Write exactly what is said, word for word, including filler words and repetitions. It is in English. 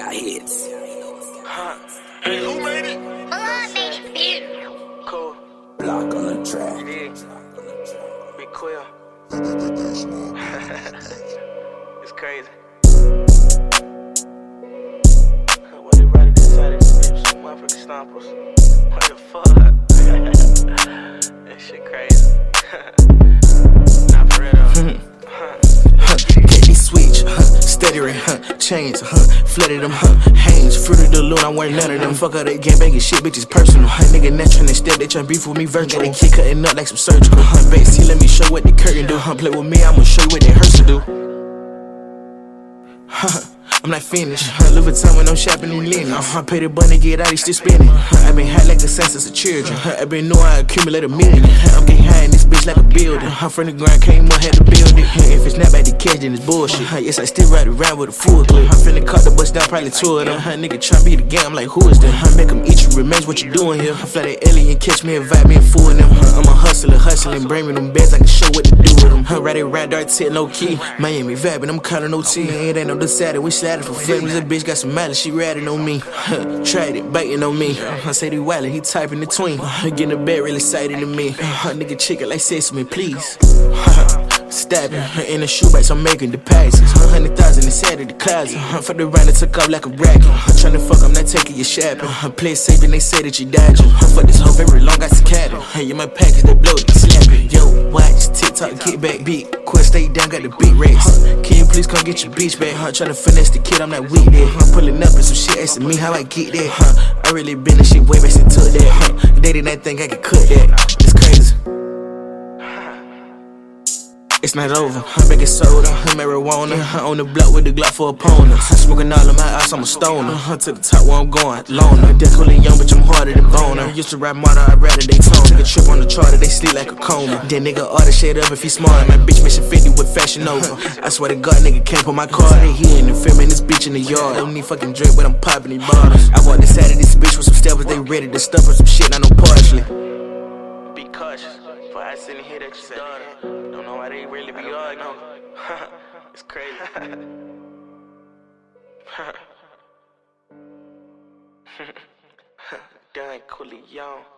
Y'all hits. Huh. Hey, who made it? Allah made it, bitch. Cool. Block on the track. Yeah. Big Quill. It's crazy. What they write it inside of this bitch? Some motherfucking stompers. What the fuck? That shit crazy. Not for real though. Candy switch, huh, steady ring, huh, chains, huh, flooded them, huh, Hanes, fruit of the loon, I weren't none of them. Fuck all that gang banging shit, bitches personal, huh, nigga natural instead, they tryna beef with me virtual. Got a kid cutting up like some surgical, huh, bass, let me show what the curtain do, huh, play with me, I'ma show you what they hurts to do. Huh. I'm not finished, huh, Louis Vuitton when I'm shopping in Lennox. Uh-huh, pay the bunny, get out, he still spinning. Huh, I been high like a census of children. Huh, I been knowing I accumulate a million. Huh, I'm getting high in this bitch like a building. Huh, from the ground came up, had to build it. Huh, if it's not about the cash, then it's bullshit. Huh, yes, I still ride around with a full clip. Huh, finna cut the bus down, probably two of them. Huh, nigga tryna be the game, I'm like, who is that? Huh, make them eat you, remains what you doing here. Huh, fly that alien, catch me, invite me and fool them. Huh, I'm a hustler, hustling, bring me them beds, I can show what to do with them. Huh, ride it around, dark tip, no key. Miami vibing, I'm calling O T. It ain't no decided, we sliding for flavors. Bitch got some mileage, she ratting on me. Huh, tried it, biting on me. I say they wildin', he typing the tween. Huh, getting a bed really excited to me. Huh, nigga chicken like sesame, please. Huh, stabbing in the shoebox, I'm making deposits. Hundred thousand inside of the closet. Huh, for the round, it took off like a racket. Huh, tryna fuck, I'm not taking your shopping. Huh, play it safe and they say that you dodging. Huh, fuck this hoe very long, got scattered. Huh, you my package, they blow it, slap it. Yo, watch, TikTok, get back, beat. Quit, stay down, got the beat race. Huh, can you please come get your bitch back? Huh, tryna finesse the kid, I'm not weak there. Huh, pulling up and some shit asking me how I get there. Huh, I really been in shit way back since took that. Huh, they did not think I could cut that. It's crazy. It's not over, I'm baking soda, I'm marijuana. I'm on the block with the Glock for opponents. I'm smoking all of my ice, I'm a stoner. I'm to the top where I'm going, loner. Definitely young, but I'm harder than boner. Used to rap model, I'd rather Daytona. Nigga trip on the charter, they sleep like a coma. Then nigga order shit up if he smart. My bitch mission fifty with Fashion Nova. I swear to God, nigga can't put my car. They here in the film and this bitch in the yard. Don't need fucking drink, but I'm popping these bottles. I walked inside of this bitch with some steppers, they ready to stuff up some shit, I know partially. Be cautious, before I sit and hear that you said that. Don't know why they really be arguing. It's crazy. Done, Cooley Young.